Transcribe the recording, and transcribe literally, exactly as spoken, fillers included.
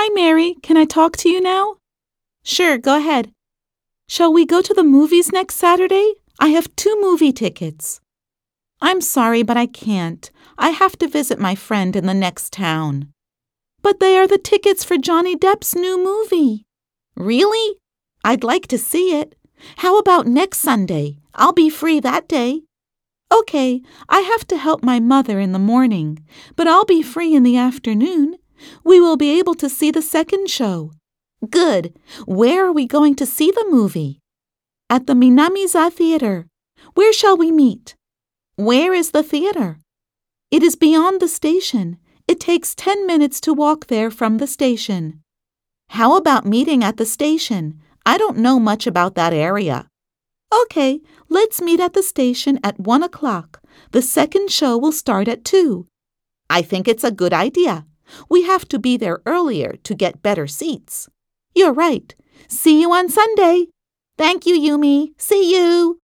Hi, Mary. Can I talk to you now? Sure, go ahead. Shall we go to the movies next Saturday? I have two movie tickets. I'm sorry, but I can't. I have to visit my friend in the next town. But they are the tickets for Johnny Depp's new movie. Really? I'd like to see it. How about next Sunday? I'll be free that day. Okay, I have to help my mother in the morning, but I'll be free in the afternoon. We will be able to see the second show. Good. Where are we going to see the movie? At the Minamiza Theater. Where shall we meet? Where is the theater? It is beyond the station. It takes ten minutes to walk there from the station. How about meeting at the station? I don't know much about that area. Okay, let's meet at the station at one o'clock. The second show will start at two. I think it's a good idea. We have to be there earlier to get better seats. You're right. See you on Sunday. Thank you, Yumi. See you.